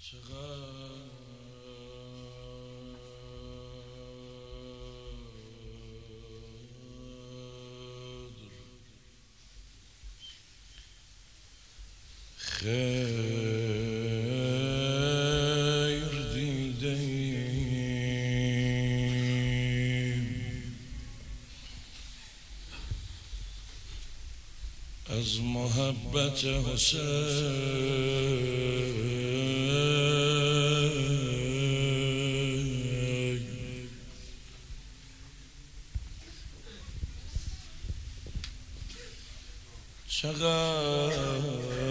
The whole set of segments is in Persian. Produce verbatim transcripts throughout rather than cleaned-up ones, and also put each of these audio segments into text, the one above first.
چقدر خیر دیدیم از محبت حسین، چقدر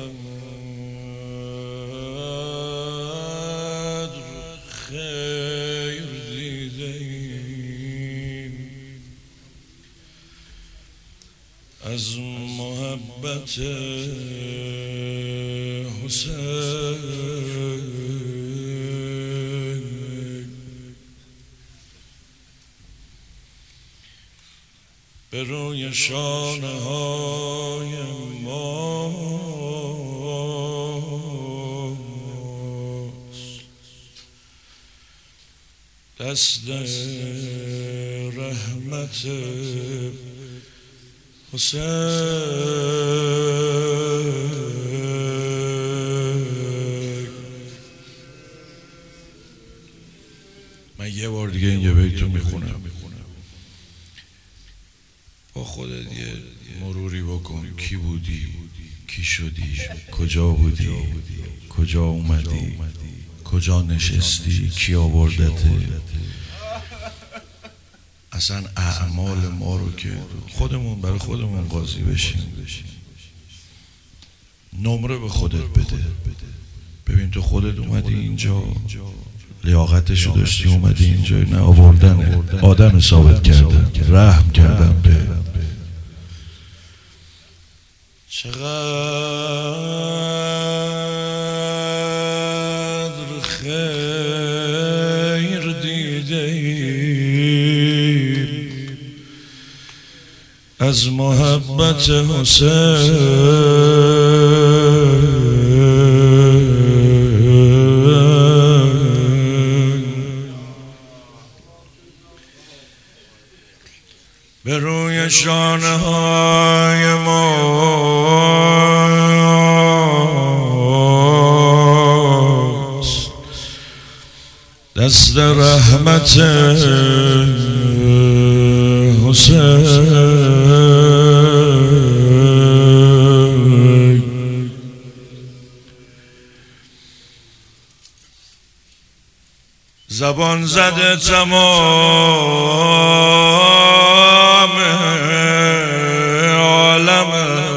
خیر دیدیم از محبت حسین. به روی شانه های ماست دست رحمت حسین. من یه بار دیگه این یه بیتو میخونم، با خودت یه مروری بکن. کی بودی؟ کی شدی؟ کجا بودی؟ کجا اومدی؟ کجا نشستی؟ کی آوردته؟ اصلا اعمال ما رو که خودمون برای خودمون قاضی بشیم. نمره به خودت بده، ببین تو خودت اومدی اینجا، لیاقتشو داشتی اومدی اینجا، نه آوردن آدم ثابت کردن، رحم کردن به. چقدر خیر دیدیم از محبت حسین. به روی شانه های ماست دست رحمت حسین. زبان زده تمام عالم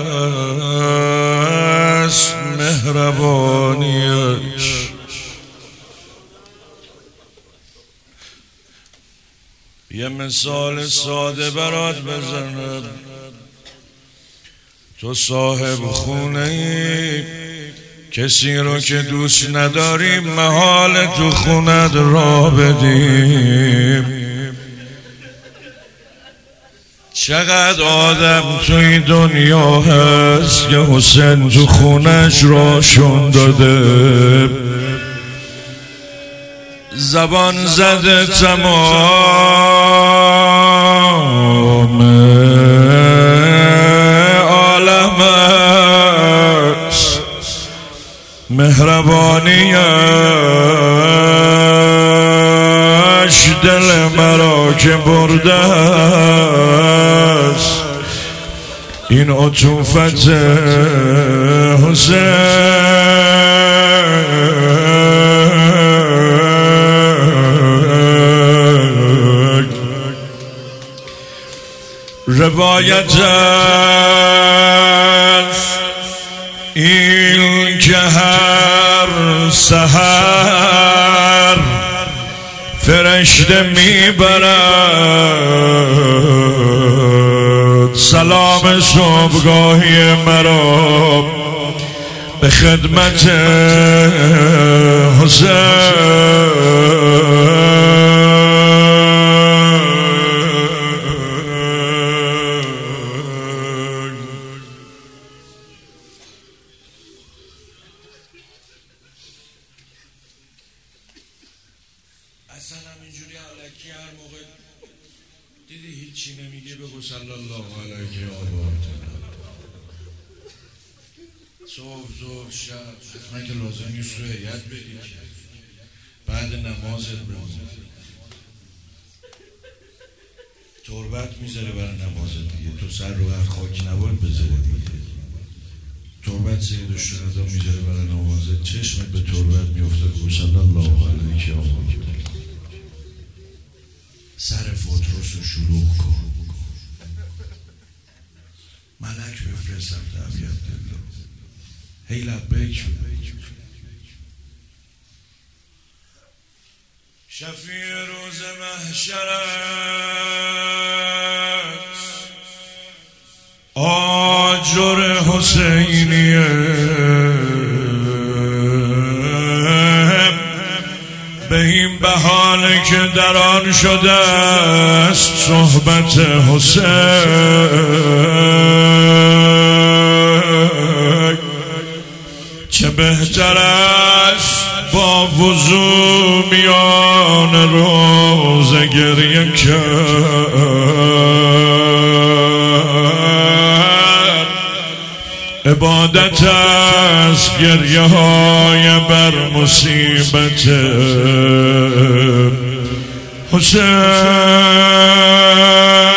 است مهربانیش، یه مثال ساده برات بزنم. تو صاحب خونه ای، کسی رو که دوست نداری محال تو خونت را بدیم. چقدر آدم توی دنیا هست که حسین تو خونش راشون داده، زبان زده تمام عالم است مهربانیش، دل مرا که برده است این عطوفت حسین. روایت است این که هر سحر فرشته میبرد سلام صبحگاهی مرا به خدمت حسین. اصلا همینجوری علکی هر موقع دیدی هیچی نمیگه بگو صلی الله علیه و آله. صبح ظهر شب خدمت که لازم نیست رو هیئت بگی بعد نمازت بگو تربت میذاره برای نمازت دیگه. تو سر رو هر خاکی نباید بذاره دیگه. تربت سید الشهدا میذاره برای نمازت، چشمت به تربت میفته بگو صلی الله علیه و آله. سر فطرس رو شلوغ کن، ملک بفرستم تعبیت دلو هی لبیک شفیع روز محشر است آجر حسینیه به این بهانه که در آن شده است صحبت حسین، چه بهتر است با وضو میان روز گریه کرد. عبادت است گریه های بر مصیبت حسین.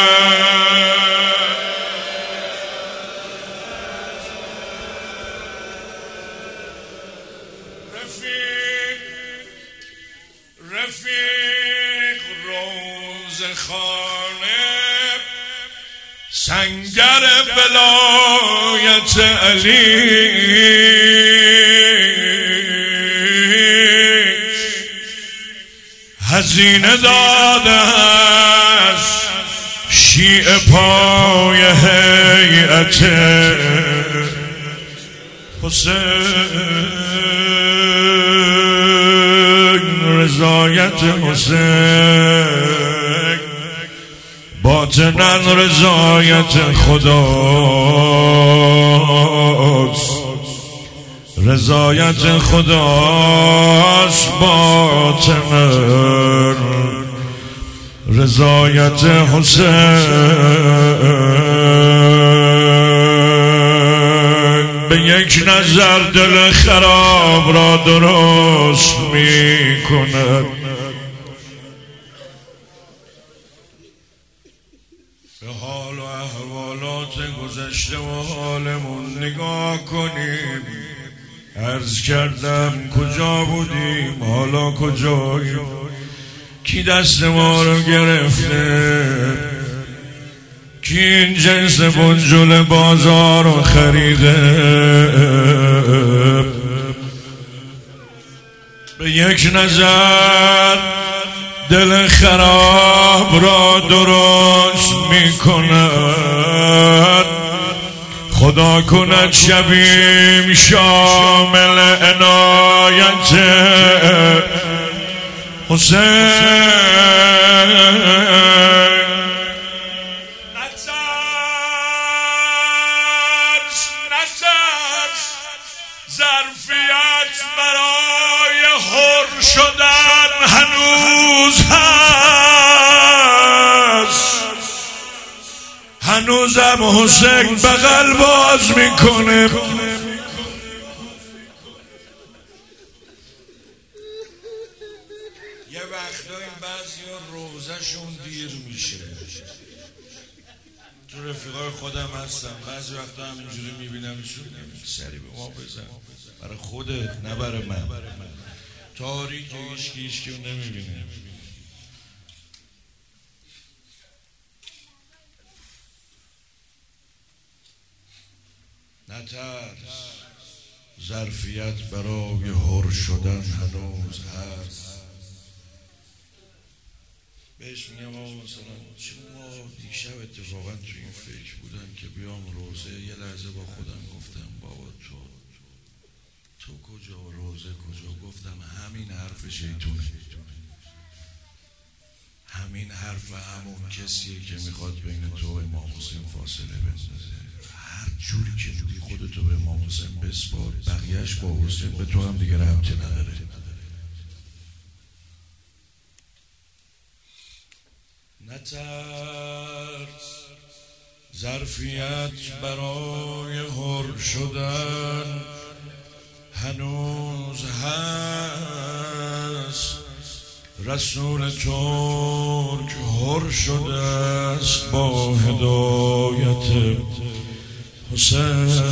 رفیق روز خانه سنگر ولایت علی، هزینه داده است شیعه پای هیئت حسین. رضایت حسین باطناً رضایت خداست، رضایت خداست باطناً رضایت حسین. به یک نظر دل خراب را درست می کند، به حال و احوالات گذشته و حالمون نگاه کنیم. عرض کردم کجا بودیم حالا کجاییم، کی دست ما رو گرفته، کی این جنس بنجل بازار رو خریده. به یک نظر دل خراب را درست می کند، خدا کند شبیم شامل عنایت حسین. ظرفیت برای حر شدن هنوز هست، هنوزم حسین بغل باز میکنه. یه وقتایی بعضی ها روزشون دیر میشه. تو رفیقای خودم هستم بعضی وقتا همینجوری میبینمشون سری به ما بزن برای خودت نه برای من. تاریک هیچکی هیچکی رو نمیبینه. نترس، ظرفیت برای حر شدن هنوز هست. بهش میگم آقا مثلا چون ما دیشب اتفاقا تو این فکر بودم که بیام روزه، یه لحظه با خودم گفتم بابا تو تو کجا روزه کجا؟ گفتم همین حرف شیطونه، همین حرف همون کسیه که میخواد بین تو و امام حسین فاصله بندازه. هر جوری که بودی خودتو به امام حسین بسپار، بقیهش با حسین به تو هم دیگه ربطی نداره. نترس ظرفیت برای حر شدن هنوز هست. رسول ترک حر شده است با هدایت حسین.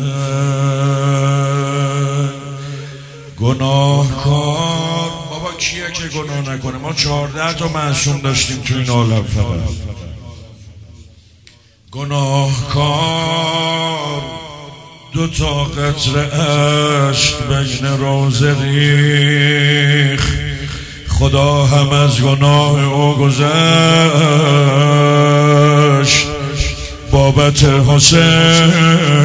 گناهکار بابا کیه که گناه نکنه؟ ما چهارده تا معصوم داشتیم تو این عالم. فقط گناهکار دو تا قطره اشک بین روزه ریخت. خدا هم از گناه او گذشت بابت حسین.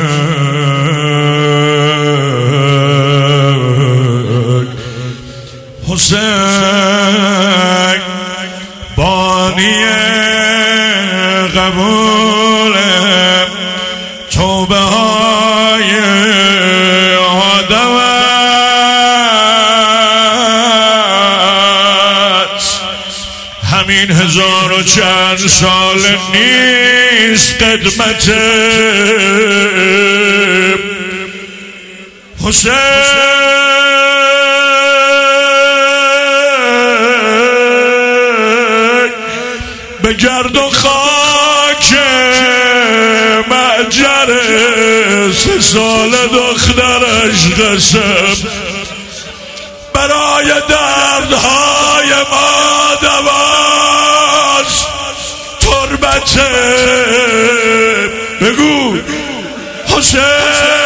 حسین بانی قبول توبه های آدم است. همین هزار و چند سال نیست قدمت حسین. به گرد و خاک معجر سه سال دخترش قسم برای دردهای ما دواست. تربت بگو حسین.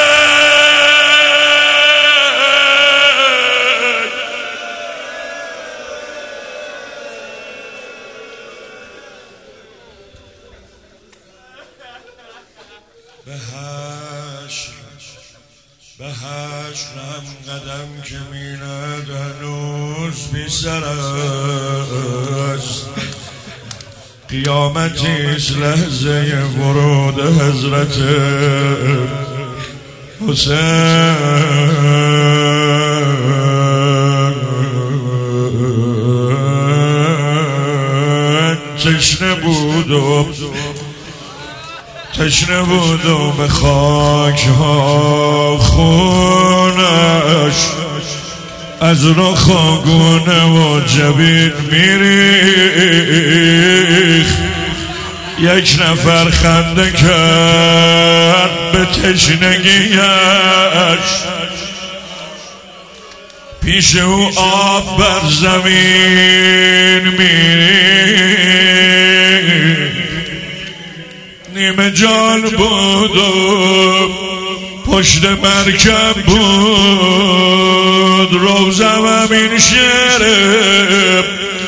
به حشر به حشر هم قدم که میند هنوز بی سر است. قیامتیست لحظه ورود حضرت حسین. تشنه بود و تشنه بود و به خاک ها خونش از رخ و گونه و جبین میریخت. یک نفر خنده کرد به تشنگیش. پیش او آب بر زمین میریخت. نیمه جان بود و پشت مرکب بود. روزم همین شعر.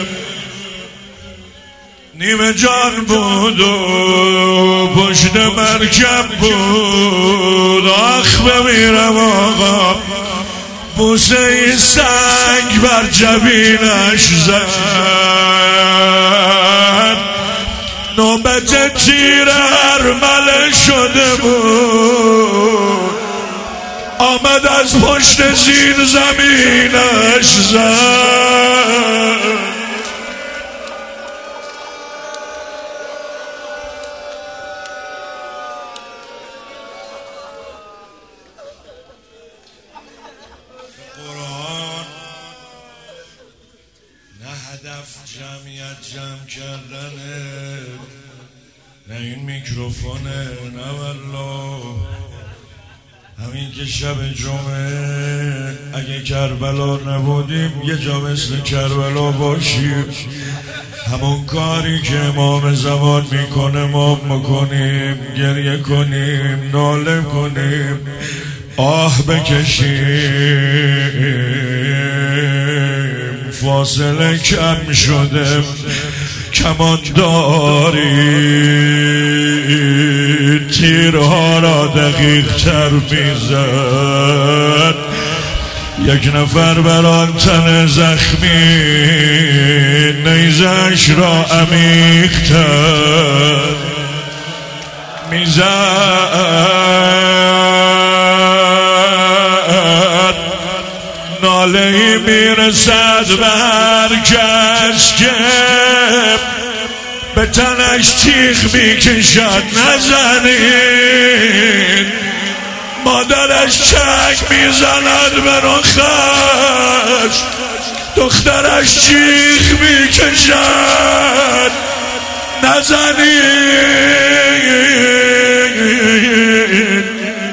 نیمه جان بود و پشت مرکب بود. آخ بمیرم آقا بوسه این سنگ بر جبینش زد. نوبت تیر ارمله شده بود. آمد از پشت زیر زمینش زد. قرآن نه هدف جمعیت جمع کردنه، نه این میکروفونه، نه والله. همین که شب جمعه اگه کربلا نبودیم یه جا مثل کربلا باشیم. همون کاری که امام زمان میکنه ما میکنیم. گریه کنیم، ناله کنیم، آه بکشیم. فاصله کم شده، کمان داری تیرها را دقیق تر میزد. یک نفر بر آن تن زخمی نیزش را عمیق تر میزد. ناله‌ای میرسد به هر کس که به تنش تیغ میکشد نزنید، مادرش چنگ میزند به رخش، دخترش تیغ میکشد نزنید.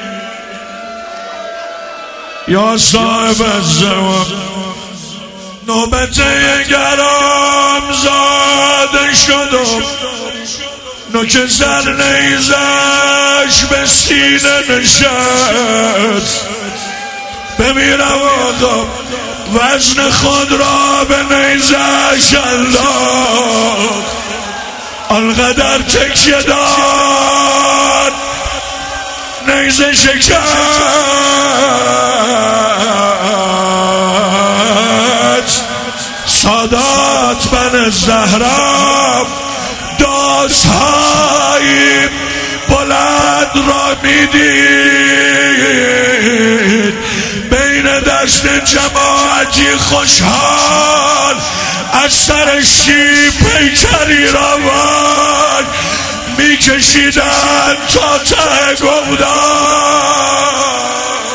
یا صاحب الزمان نوبت گرام زاده شدم، نوک سر نیزش به سینه نشست. بمیرم آقا وزن خود را به نیزش انداخت، آنقدر تکیه داد نیزه شکست. سادات بن زهرا داس‌های بلند را میدید، بین دست جماعتی خوشحال از سر شیب پیکری را وای میکشیدند تا ته گودان.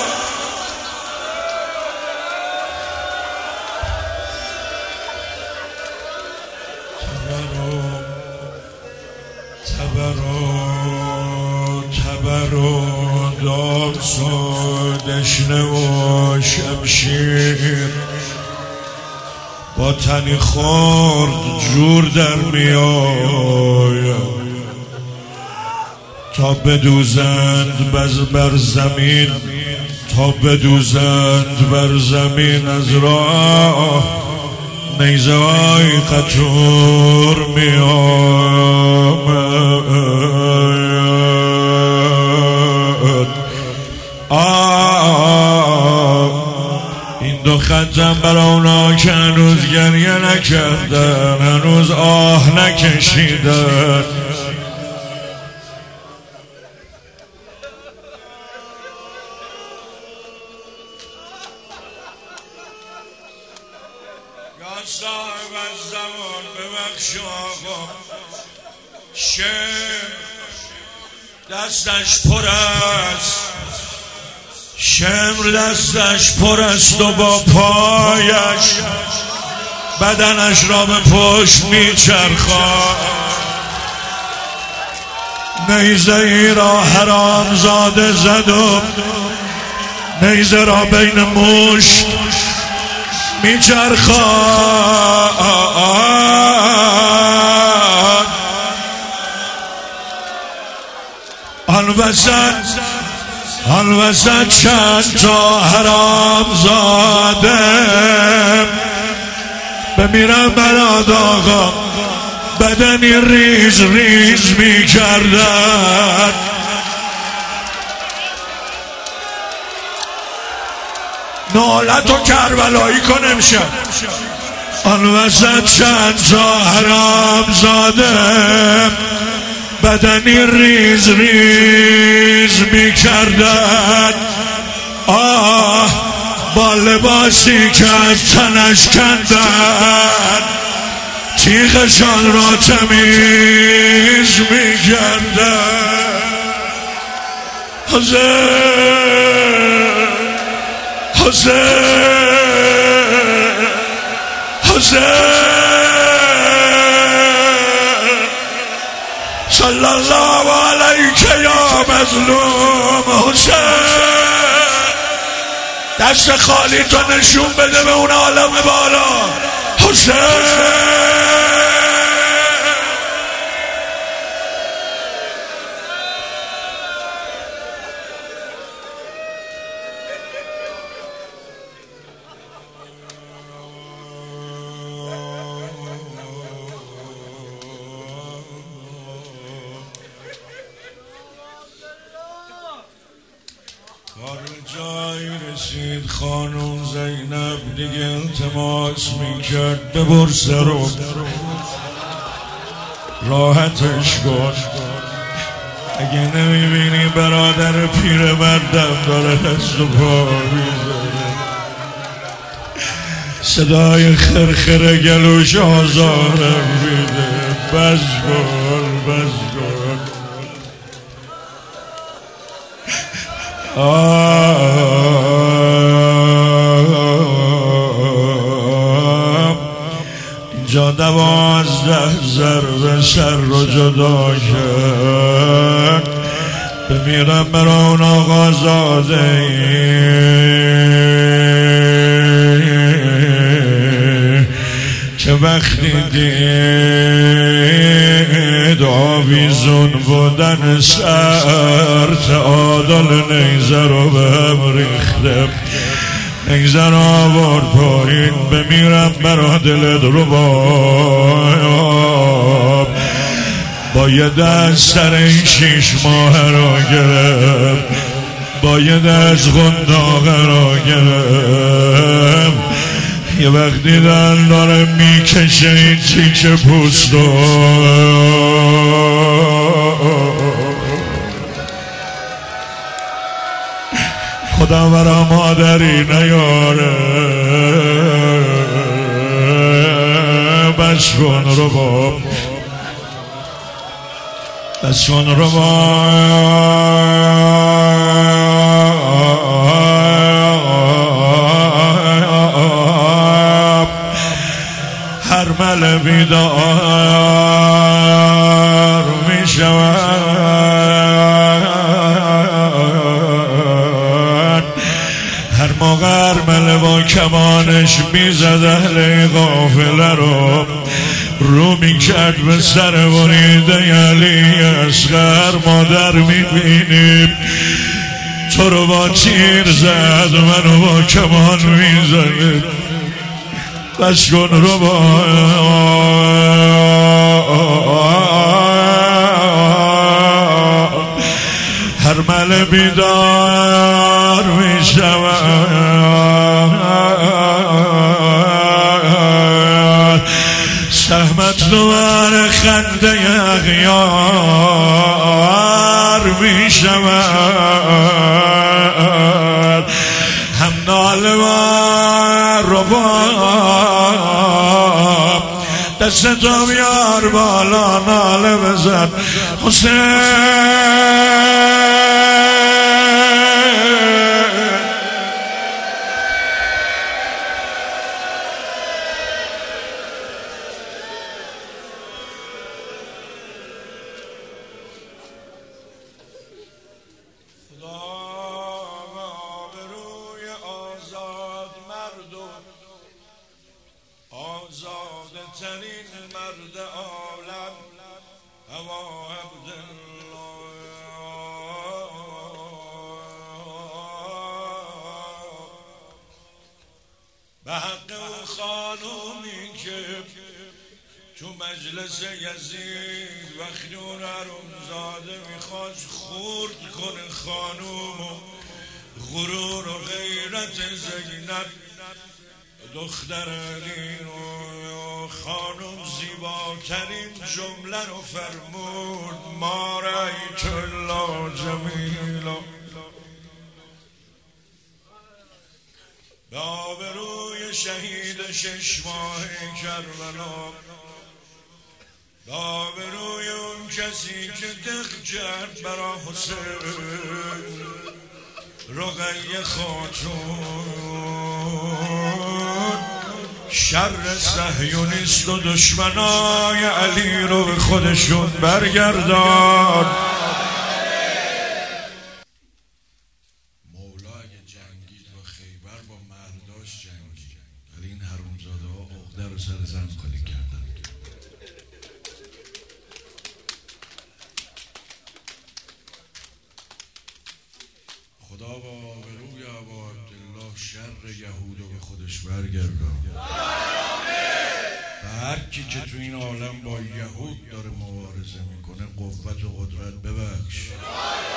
تبرو دامس و دشنه و شمشیر با تنی خورد جور در میآید، تا بدوزند بر زمین، تا بدوزند بر زمین از راه نیزه های قطور میآمد. این دو خطم برای اونا که هنوز گریه نکردن، هنوز آه نکشیدن. یا صاحب الزمان ببخش آقا، شمر دستش پر است، شمر دستش پر است و با پایش بدنش را به پشت میچرخاند. نیزه ای را حرام زاده زد و نیزه را بین مشت میچرخاند. آن وسط آن وسط چند تا حرام زاده بمیرم براد آقا بدنی ریز ریز می کردن. نالت و کربلایی کنم شد. آن وسط چند تا حرام زاده بدنی ریز ریز می کردن. آه با لباسی که از تنش کندن تیغشان را تمیز می کردن. حسین حسین حسین صلی الله علیک یا مظلوم حسین. دست خالی تو نشون بده به اون عالم بالا. حسین کار جایی رسید. خانم زینب دیگه التماس میکرد ببرس رو راحتش کن. اگه نمیبینی برادر پیرمردم داره دست و پا میزنه، صدای خرخره گلوش آزارم میده. بس کن بس کن اینجا دوازده ضرب سر رو جدا کرد بمیرم بران آقا زاده که وقتی دید آویزون بودن سر تعادل نیزه رو به هم ریخته نیزه رو آورد پایین بمیرم برا دلت رو باب با یه دست سر این شیش ماه را گرفت با یه دست غنداغه را گرفت یه وقت دیدن داره میکشه این تیکه پوست رو خدا برا مادری نیاره بس کن رو باب بس کن رو باب هر مل بیدار می شود هر موقع ارمله با کمانش میزد اهل قافله رو رو میکرد به سر بریده علی اصغر مادر میبینیم تو رو با تیر زد منو با کمان میزد بس کن رو با هر مل بیدار می شود سهمت دوباره خنده اغیار می شود هم ناله و رباب دست تو بیار بالا ناله بزن حسین آزاده ترین مرد عالم هوا عبدالله به حق اون خانومی که تو مجلس یزید وقتی اون حرومزاده میخواست خورد کنه خانوم و غرور و غیرت زینب دختر علی رو خانم زیباترین جمله رو فرمود ما رأیت الله جمیلا به آبروی شهید شش ماه کربلا به آبروی اون کسی که دق کرد برا حسین رقیه خاتون شر صهیونیست و دشمنای علی رو به خودشون برگردان مولا اگه جنگید با خیبر با مرداش جنگید ولی این حرومزاده ها عقده رو سر زن خالی کردن خدا با آبروی ابا عبدالله شر یهود رو به خودش برگردان و هر کی که تو این عالم با یهود داره مبارزه میکنه قوت و قدرت ببخش